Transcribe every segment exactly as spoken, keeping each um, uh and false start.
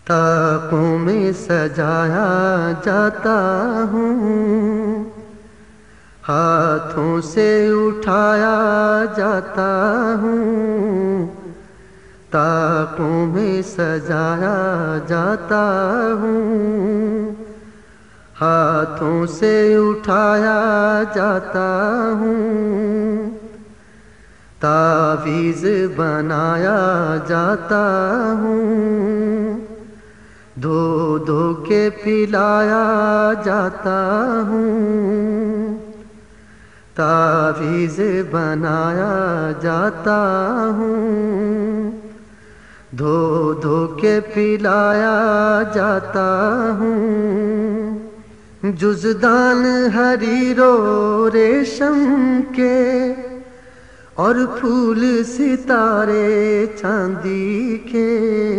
طاقوں میں سجایا جاتا ہوں، ہاتھوں سے اٹھایا جاتا ہوں، طاقوں میں سجایا جاتا ہوں، ہاتھوں سے اٹھایا جاتا ہوں، تعویذ بنایا جاتا ہوں، دھو دھو کے پلایا جاتا ہوں، تعویذ بنایا جاتا ہوں، دھو دھو کے پلایا جاتا ہوں، جزدان حریر و ریشم کے اور پھول ستارے چاندی کے،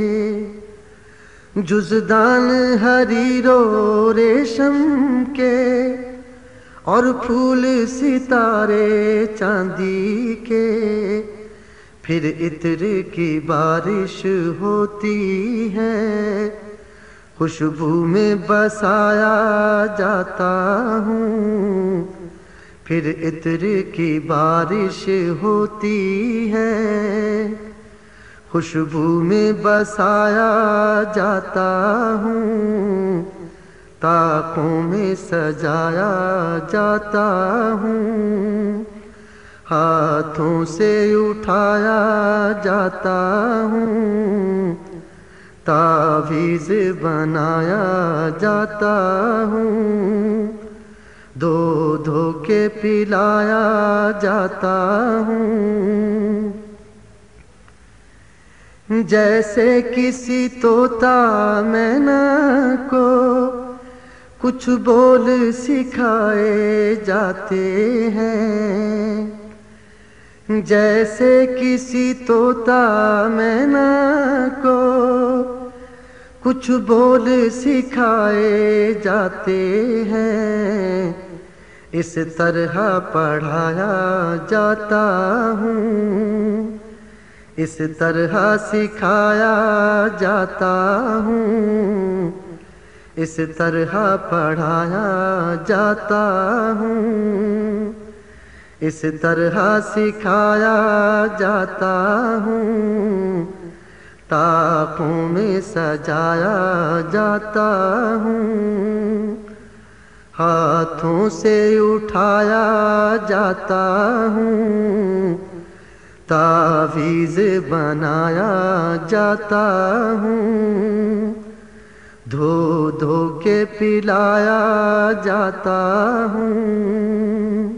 جزدان حریر و ریشم کے اور پھول ستارے چاندی کے، پھر عطر کی بارش ہوتی ہے، خوشبو میں بسایا جاتا ہوں، پھر عطر کی بارش ہوتی ہے، خوشبو میں بسایا جاتا ہوں، طاقوں میں سجایا جاتا ہوں، ہاتھوں سے اٹھایا جاتا ہوں، تعویذ بنایا جاتا ہوں، دھو دھو کے پلایا جاتا ہوں، جیسے کسی طوطا مینا کو کچھ بول سکھائے جاتے ہیں، جیسے کسی طوطا مینا کو کچھ بول سکھائے جاتے ہیں، اس طرح پڑھایا جاتا ہوں، اس طرح سکھایا جاتا ہوں، اس طرح پڑھایا جاتا ہوں، اس طرح سکھایا جاتا ہوں، طاقوں میں سجایا جاتا ہوں، ہاتھوں سے اٹھایا جاتا ہوں، تعویذ بنایا جاتا ہوں، دھو دھو کے پلایا جاتا ہوں،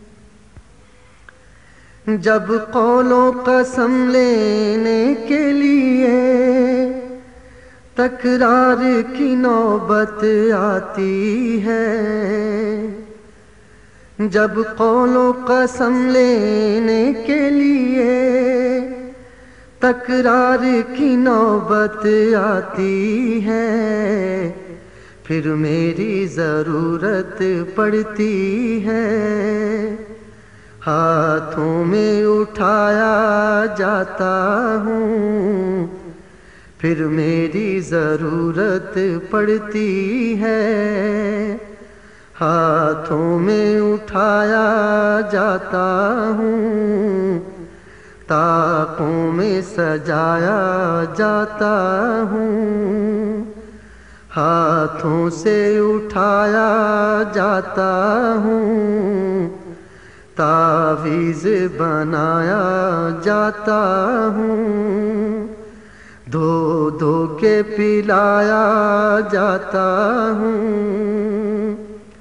جب قول و قسم لینے کے لیے تکرار کی نوبت آتی ہے، جب قول و قسم لینے کے لیے تکرار کی نوبت آتی ہے، پھر میری ضرورت پڑتی ہے، ہاتھوں میں اٹھایا جاتا ہوں، پھر میری ضرورت پڑتی ہے، ہاتھوں میں اٹھایا جاتا ہوں، طاقوں میں سجایا جاتا ہوں، ہاتھوں سے اٹھایا جاتا ہوں، تعویذ بنایا جاتا ہوں، دھو دھو کے پلایا جاتا ہوں،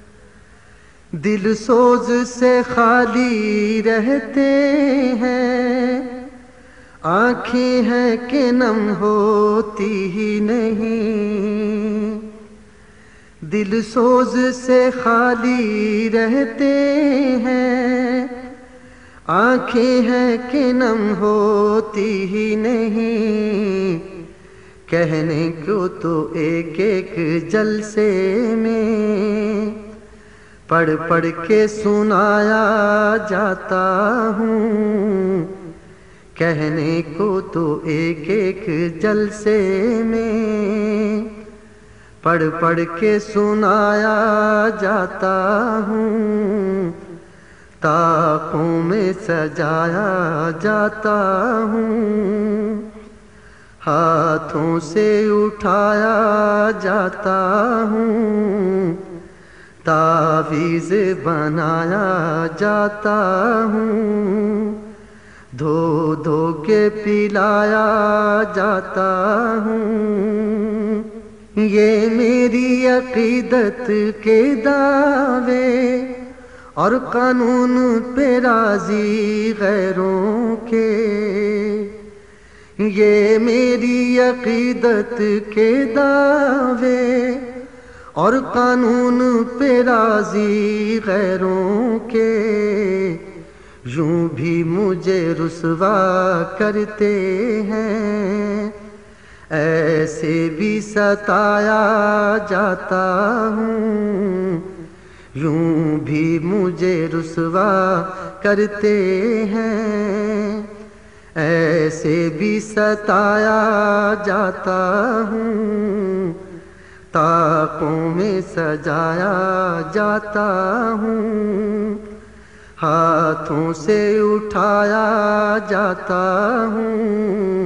دل سوز سے خالی رہتے ہیں، آنکھیں ہیں کہ نم ہوتی ہی نہیں، دل سوز سے خالی رہتے ہیں، آنکھیں ہیں کہ نم ہوتی ہی نہیں، کہنے کو تو ایک ایک جلسے میں پڑھ پڑھ کے سنایا جاتا ہوں، کہنے کو تو ایک ایک جلسے میں پڑھ پڑھ کے سنایا جاتا ہوں، طاقوں میں سجایا جاتا ہوں، ہاتھوں سے اٹھایا جاتا ہوں، تعویذ بنایا جاتا ہوں، دھو دھو کے پلایا جاتا ہوں۔ یہ میری عقیدت کے دعوے اور قانون پہ راضی غیروں کے، یہ میری عقیدت کے دعوے اور قانون پہ راضی غیروں کے، یوں بھی مجھے رسوا کرتے ہیں، ایسے بھی ستایا جاتا ہوں، یوں بھی مجھے رسوا کرتے ہیں، ایسے بھی ستایا جاتا ہوں، طاقوں میں سجایا جاتا ہوں، ہاتھوں سے اٹھایا جاتا ہوں،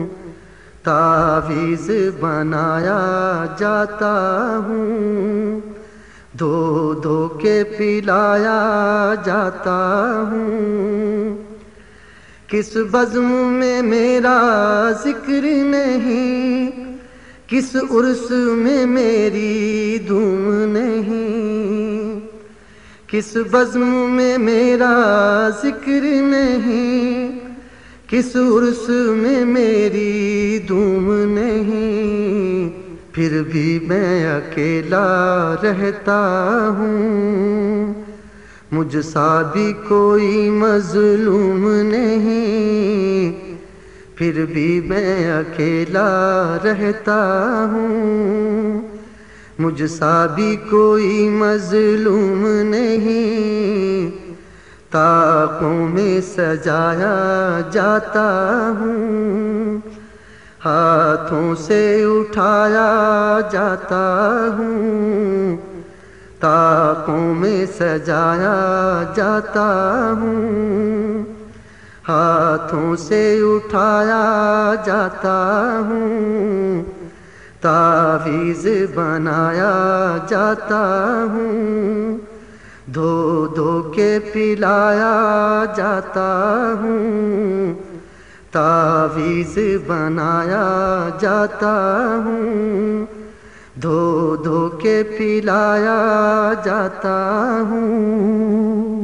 تعویذ بنایا جاتا ہوں، دھو دھو کے پلایا جاتا ہوں۔ کس بزم میں میرا ذکر نہیں، کس عرس میں میری دھوم نہیں، کس بزم میں میرا ذکر نہیں، کس عرس میں میری دھوم نہیں، پھر بھی میں اکیلا رہتا ہوں، مجھ سا بھی کوئی مظلوم نہیں، پھر بھی میں اکیلا رہتا ہوں، مجھ سا بھی کوئی مظلوم نہیں، طاقوں میں سجایا جاتا ہوں، ہاتھوں سے اٹھایا جاتا ہوں، طاقوں میں سجایا جاتا ہوں، ہاتھوں سے اٹھایا جاتا ہوں، تعویذ بنایا جاتا ہوں، دھو دھو کے پلایا جاتا ہوں، تعویذ بنایا جاتا ہوں، دھو دھو کے پلایا جاتا ہوں۔